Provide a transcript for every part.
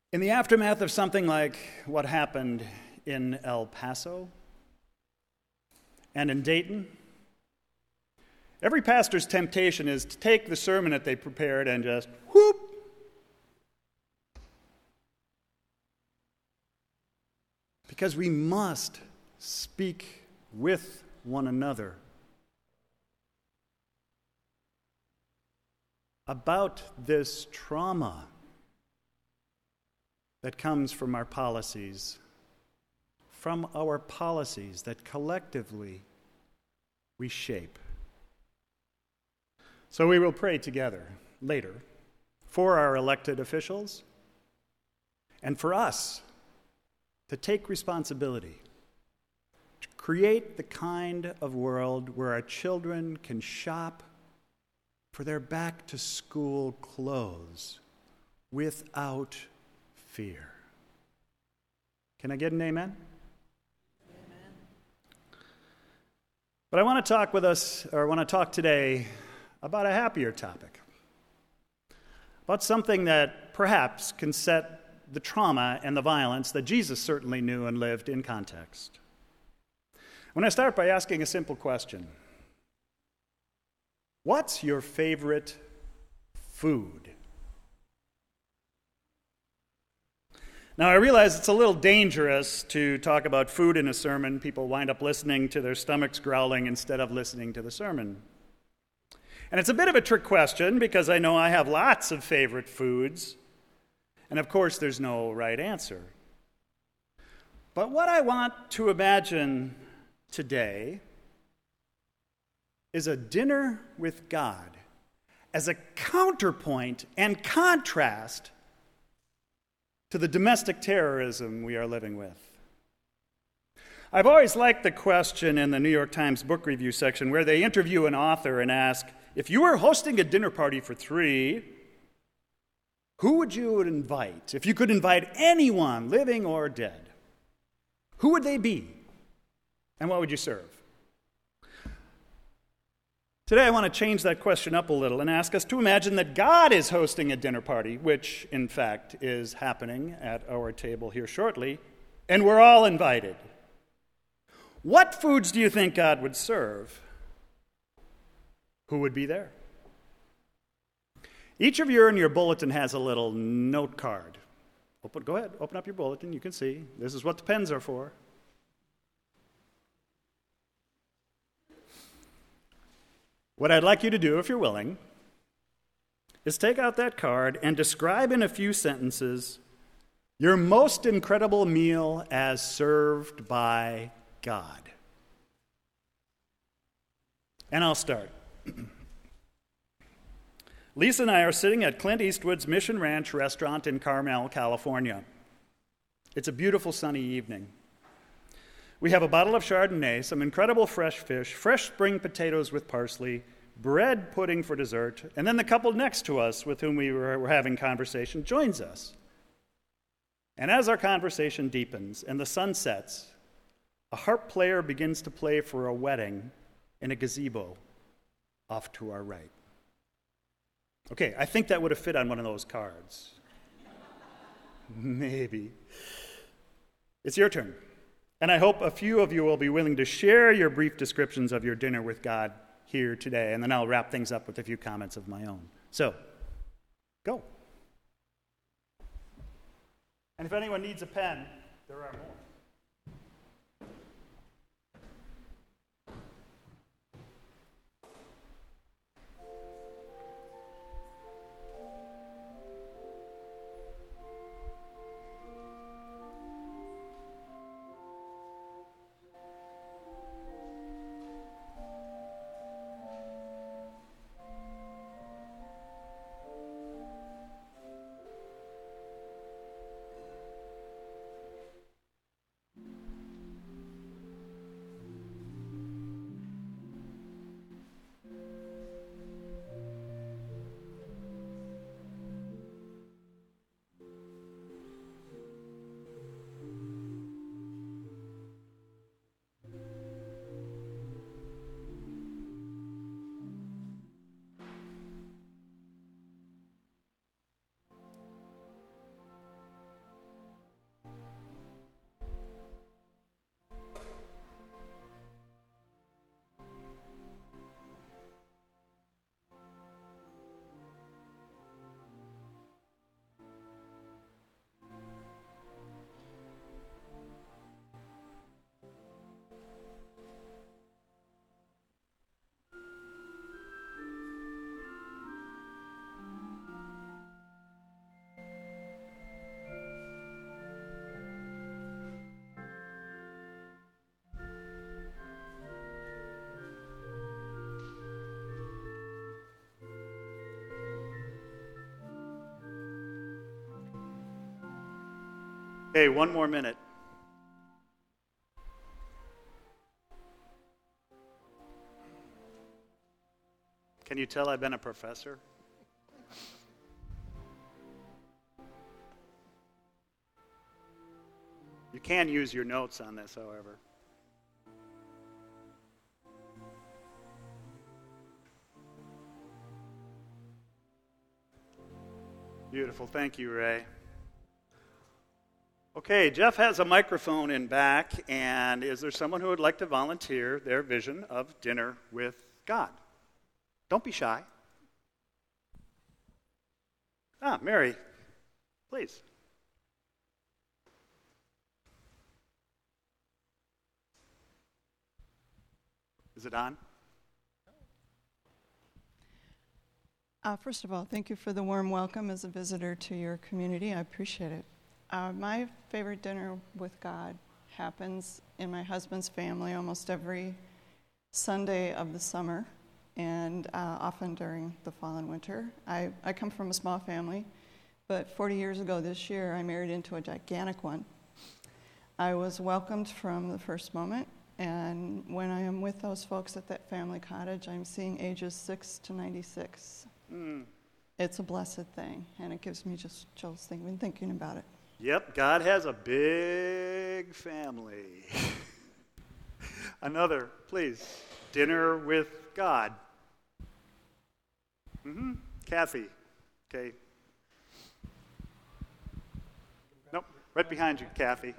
In the aftermath of something like what happened in El Paso and in Dayton, every pastor's temptation is to take the sermon that they prepared and just whoop. Because we must speak with one another about this trauma that comes from our policies that collectively we shape. So we will pray together later for our elected officials and for us to take responsibility to create the kind of world where our children can shop for their back-to-school clothes without fear. Can I get an amen? Amen. But I want to talk today about a happier topic, about something that perhaps can set the trauma and the violence that Jesus certainly knew and lived in context. I want to start by asking a simple question. What's your favorite food? Now, I realize it's a little dangerous to talk about food in a sermon. People wind up listening to their stomachs growling instead of listening to the sermon. And it's a bit of a trick question because I know I have lots of favorite foods. And of course, there's no right answer. But what I want to imagine today is a dinner with God as a counterpoint and contrast to the domestic terrorism we are living with. I've always liked the question in the New York Times book review section where they interview an author and ask, if you were hosting a dinner party for 3, who would you invite? If you could invite anyone, living or dead, who would they be? And what would you serve? Today I want to change that question up a little and ask us to imagine that God is hosting a dinner party, which in fact is happening at our table here shortly, and we're all invited. What foods do you think God would serve? Who would be there? Each of you in your bulletin has a little note card. Go ahead, open up your bulletin. You can see. This is what the pens are for. What I'd like you to do, if you're willing, is take out that card and describe in a few sentences your most incredible meal as served by God. And I'll start. Lisa and I are sitting at Clint Eastwood's Mission Ranch restaurant in Carmel, California. It's a beautiful sunny evening. We have a bottle of Chardonnay, some incredible fresh fish, fresh spring potatoes with parsley, bread pudding for dessert, and then the couple next to us with whom we were having conversation joins us. And as our conversation deepens and the sun sets, a harp player begins to play for a wedding in a gazebo off to our right. Okay, I think that would have fit on one of those cards. Maybe. It's your turn. And I hope a few of you will be willing to share your brief descriptions of your dinner with God here today, and then I'll wrap things up with a few comments of my own. So, go. And if anyone needs a pen, there are more. Hey, one more minute. Can you tell I've been a professor? You can use your notes on this, however. Beautiful. Thank you, Ray. Okay, Jeff has a microphone in back, and is there someone who would like to volunteer their vision of dinner with God? Don't be shy. Mary, please. Is it on? First of all, thank you for the warm welcome as a visitor to your community. I appreciate it. My favorite dinner with God happens in my husband's family almost every Sunday of the summer, and often during the fall and winter. I come from a small family, but 40 years ago this year, I married into a gigantic one. I was welcomed from the first moment, and when I am with those folks at that family cottage, I'm seeing ages 6 to 96. It's a blessed thing, and it gives me just chills thinking about it. Yep, God has a big family. Another, please. Dinner with God. Kathy. Okay. Nope, right behind you, Kathy.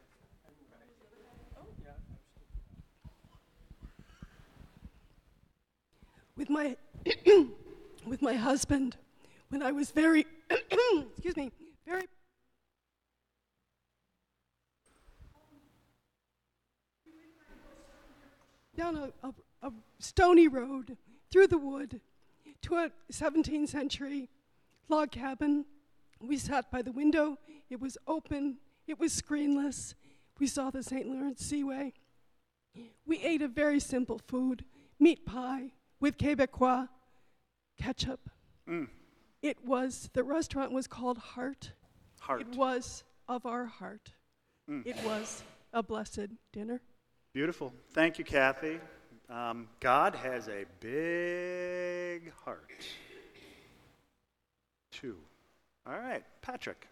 With my with my husband, when I was very very down a stony road through the wood to a 17th century log cabin. We sat by the window. It was open. It was screenless. We saw the St. Lawrence Seaway. We ate a very simple food, meat pie with Quebecois ketchup. The restaurant was called Heart. It was of our heart. It was a blessed dinner. Beautiful. Thank you, Kathy. God has a big heart, too. All right, Patrick.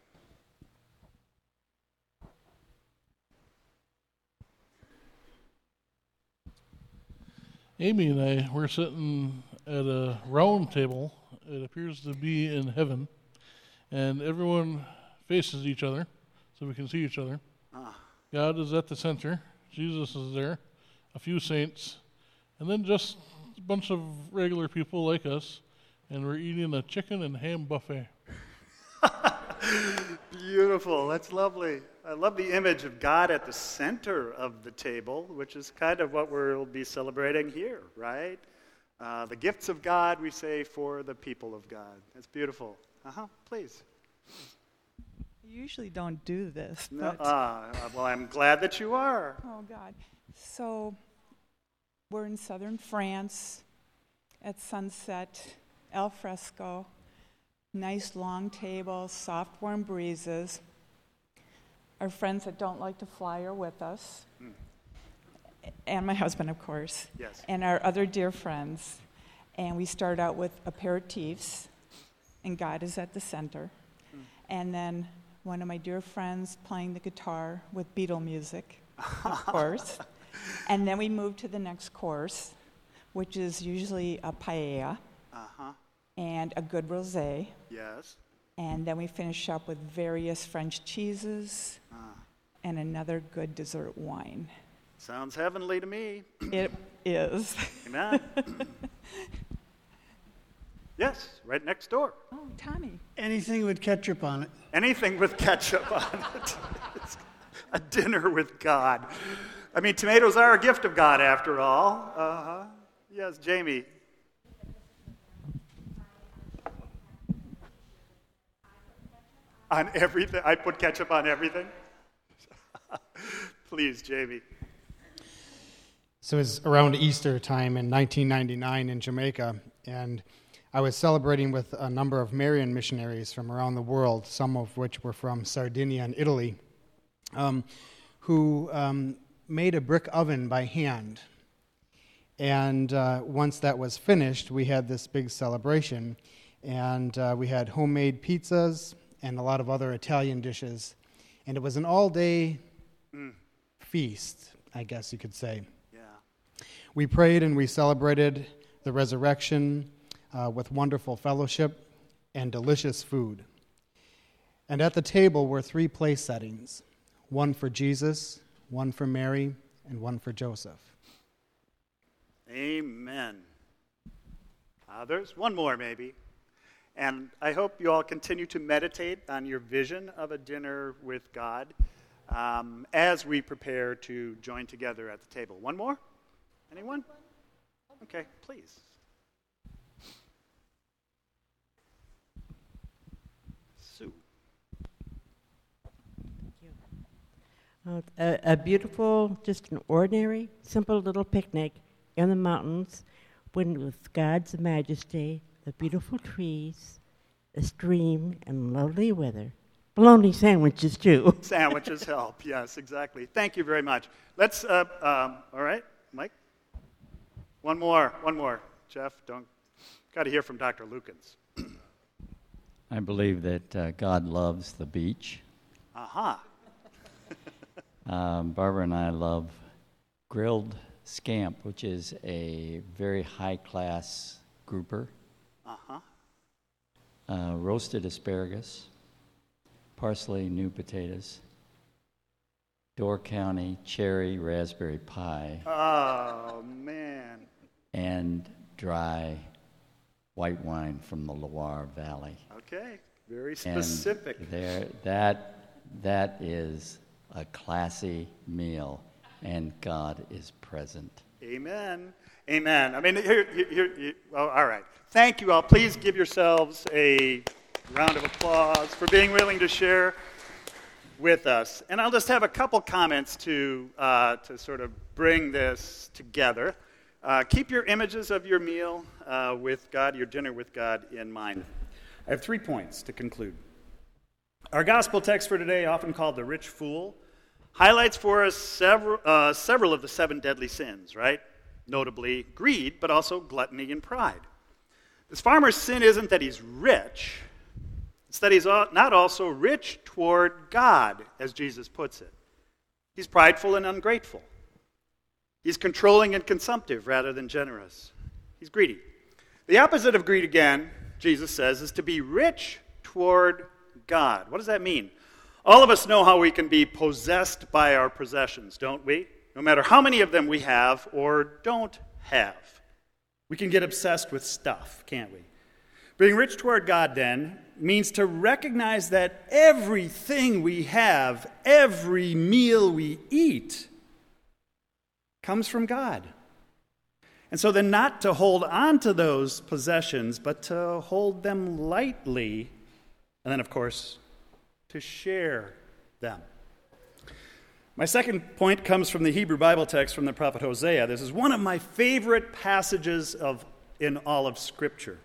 Amy and I were sitting at a round table. It appears to be in heaven, and everyone faces each other so we can see each other. God is at the center. Jesus is there, a few saints, and then just a bunch of regular people like us, and we're eating a chicken and ham buffet. Beautiful. That's lovely. I love the image of God at the center of the table, which is kind of what we'll be celebrating here, right? The gifts of God, we say, for the people of God. That's beautiful. Please. You usually don't do this. No, well, I'm glad that you are. Oh, God. So we're in southern France at sunset, al fresco, nice long tables, soft warm breezes. Our friends that don't like to fly are with us, and my husband, of course, yes, and our other dear friends. And we start out with aperitifs, and God is at the center. And then one of my dear friends playing the guitar with Beatle music, of course. And then we move to the next course, which is usually a paella and a good rosé. Yes. And then we finish up with various French cheeses and another good dessert wine. Sounds heavenly to me. It is. Amen. Yes, right next door. Oh, Tommy. Anything with ketchup on it. Anything with ketchup on it. It's a dinner with God. I mean, tomatoes are a gift of God, after all. Yes, Jamie. On everything? I put ketchup on everything? Please, Jamie. So it was around Easter time in 1999 in Jamaica, and I was celebrating with a number of Marian missionaries from around the world, some of which were from Sardinia and Italy. who made a brick oven by hand. And once that was finished, we had this big celebration. And we had homemade pizzas and a lot of other Italian dishes. And it was an all-day feast, I guess you could say. Yeah. We prayed and we celebrated the resurrection with wonderful fellowship and delicious food. And at the table were 3 place settings, one for Jesus, one for Mary, and one for Joseph. Amen. There's one more, maybe. And I hope you all continue to meditate on your vision of a dinner with God as we prepare to join together at the table. One more? Anyone? Okay, please. Sue. A beautiful, just an ordinary, simple little picnic in the mountains with God's majesty, the beautiful trees, a stream, and lovely weather. Bologna sandwiches, too. Sandwiches help, yes, exactly. Thank you very much. Let's, all right, Mike? One more. Jeff, got to hear from Dr. Lukens. I believe that God loves the beach. Aha. Barbara and I love grilled scamp, which is a very high-class grouper. Uh-huh. Roasted asparagus, parsley, new potatoes, Door County cherry raspberry pie. Oh, man. And dry white wine from the Loire Valley. Okay, very specific. And that is a classy meal, and God is present. Amen. Amen. I mean, well, all right. Thank you all. Please give yourselves a round of applause for being willing to share with us. And I'll just have a couple comments to sort of bring this together. Keep your images of your meal with God, your dinner with God, in mind. I have 3 points to conclude. Our gospel text for today, often called the rich fool, highlights for us several of the 7 deadly sins, right? Notably greed, but also gluttony and pride. This farmer's sin isn't that he's rich. It's that he's not also rich toward God, as Jesus puts it. He's prideful and ungrateful. He's controlling and consumptive rather than generous. He's greedy. The opposite of greed, again, Jesus says, is to be rich toward God. What does that mean? All of us know how we can be possessed by our possessions, don't we? No matter how many of them we have or don't have. We can get obsessed with stuff, can't we? Being rich toward God, then, means to recognize that everything we have, every meal we eat, comes from God. And so then not to hold on to those possessions, but to hold them lightly, and then, of course, to share them. My second point comes from the Hebrew Bible text from the prophet Hosea. This is one of my favorite passages in all of Scripture.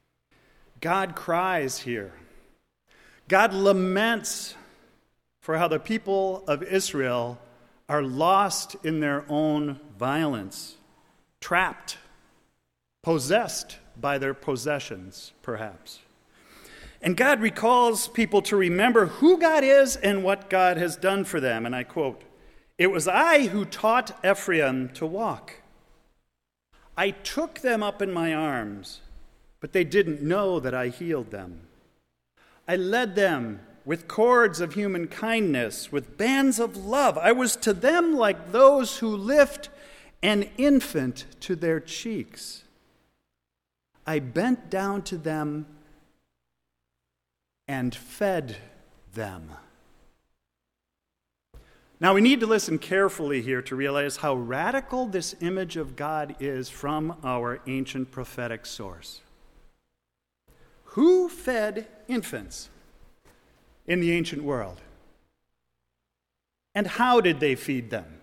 God cries here. God laments for how the people of Israel are lost in their own violence, trapped, possessed by their possessions, perhaps. And God recalls people to remember who God is and what God has done for them. And I quote, "It was I who taught Ephraim to walk. I took them up in my arms, but they didn't know that I healed them. I led them with cords of human kindness, with bands of love. I was to them like those who lift an infant to their cheeks. I bent down to them and fed them." Now, we need to listen carefully here to realize how radical this image of God is from our ancient prophetic source. Who fed infants in the ancient world? And how did they feed them?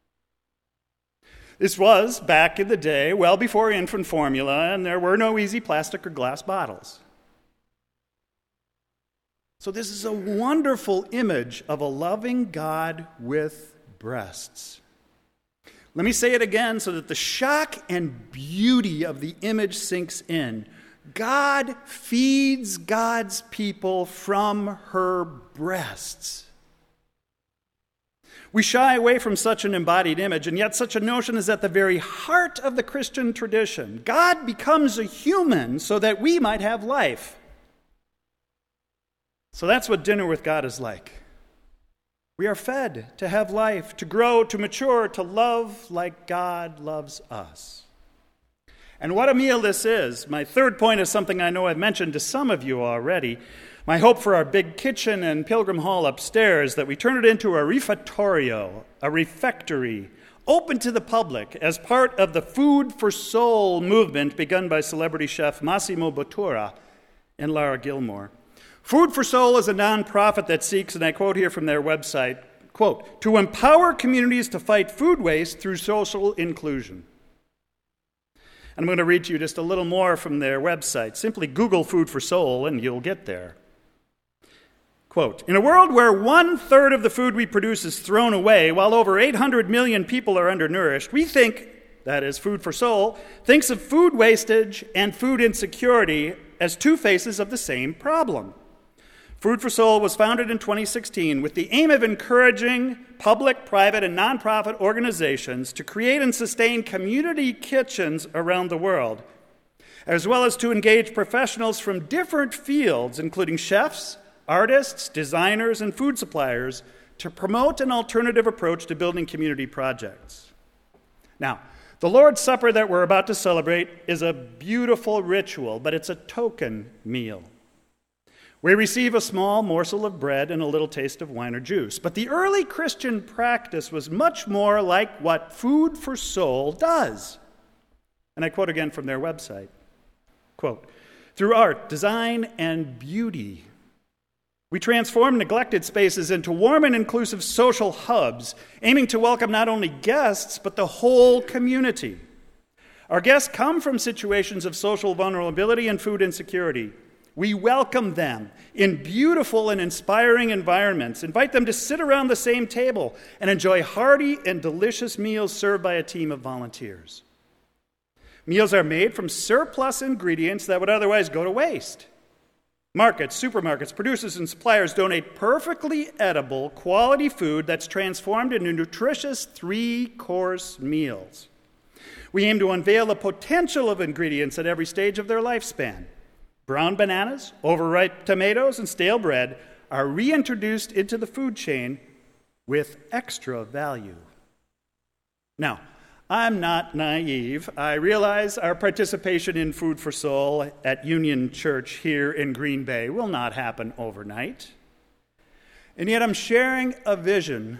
This was, back in the day, well before infant formula, and there were no easy plastic or glass bottles. So this is a wonderful image of a loving God with breasts. Let me say it again so that the shock and beauty of the image sinks in. God feeds God's people from her breasts. We shy away from such an embodied image, and yet such a notion is at the very heart of the Christian tradition. God becomes a human so that we might have life. So that's what dinner with God is like. We are fed to have life, to grow, to mature, to love like God loves us. And what a meal this is. My third point is something I know I've mentioned to some of you already. My hope for our big kitchen and Pilgrim Hall upstairs, that we turn it into a refectorio, a refectory, open to the public as part of the Food for Soul movement begun by celebrity chef Massimo Bottura and Lara Gilmore. Food for Soul is a nonprofit that seeks, and I quote here from their website, quote, to empower communities to fight food waste through social inclusion. And I'm going to read to you just a little more from their website. Simply Google Food for Soul and you'll get there. Quote, in a world where 1/3 of the food we produce is thrown away, while over 800 million people are undernourished, we think, that is, Food for Soul, thinks of food wastage and food insecurity as two faces of the same problem. Food for Soul was founded in 2016 with the aim of encouraging public, private, and nonprofit organizations to create and sustain community kitchens around the world, as well as to engage professionals from different fields, including chefs, artists, designers, and food suppliers, to promote an alternative approach to building community projects. Now, the Lord's Supper that we're about to celebrate is a beautiful ritual, but it's a token meal. We receive a small morsel of bread and a little taste of wine or juice. But the early Christian practice was much more like what Food for Soul does. And I quote again from their website, quote, through art, design, and beauty, we transform neglected spaces into warm and inclusive social hubs, aiming to welcome not only guests, but the whole community. Our guests come from situations of social vulnerability and food insecurity. We welcome them in beautiful and inspiring environments, invite them to sit around the same table, and enjoy hearty and delicious meals served by a team of volunteers. Meals are made from surplus ingredients that would otherwise go to waste. Markets, supermarkets, producers, and suppliers donate perfectly edible, quality food that's transformed into nutritious 3-course meals. We aim to unveil the potential of ingredients at every stage of their lifespan. Brown bananas, overripe tomatoes, and stale bread are reintroduced into the food chain with extra value. Now, I'm not naive. I realize our participation in Food for Soul at Union Church here in Green Bay will not happen overnight. And yet I'm sharing a vision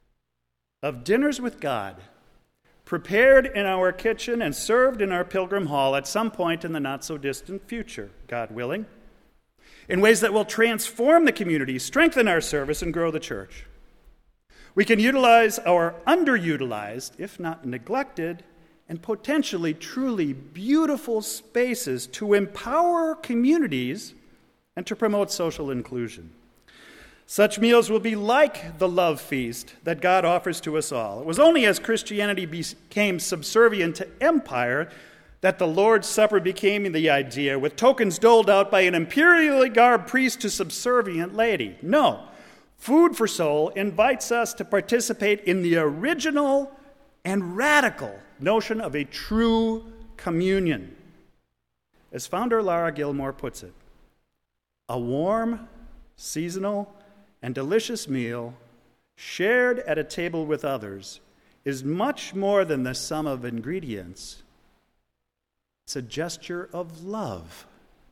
of dinners with God, prepared in our kitchen and served in our Pilgrim Hall at some point in the not-so-distant future, God willing, in ways that will transform the community, strengthen our service, and grow the church. We can utilize our underutilized, if not neglected, and potentially truly beautiful spaces to empower communities and to promote social inclusion. Such meals will be like the love feast that God offers to us all. It was only as Christianity became subservient to empire that the Lord's Supper became the idea, with tokens doled out by an imperially garbed priest to subservient laity. No, Food for Soul invites us to participate in the original and radical notion of a true communion. As founder Lara Gilmore puts it, a warm, seasonal, and delicious meal shared at a table with others is much more than the sum of ingredients. It's a gesture of love.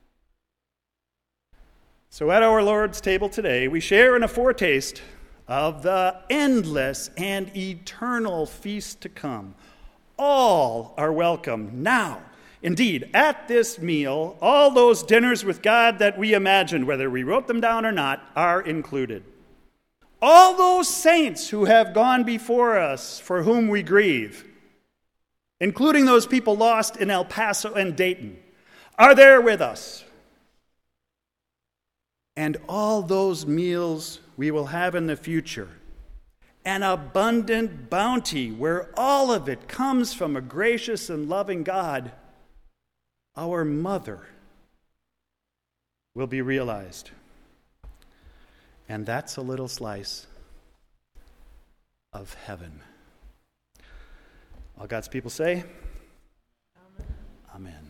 So at our Lord's table today, we share in a foretaste of the endless and eternal feast to come. All are welcome now. Indeed, at this meal, all those dinners with God that we imagined, whether we wrote them down or not, are included. All those saints who have gone before us, for whom we grieve, including those people lost in El Paso and Dayton, are there with us. and all those meals we will have in the future, an abundant bounty where all of it comes from a gracious and loving God, our mother, will be realized. And that's a little slice of heaven. All God's people say, Amen. Amen.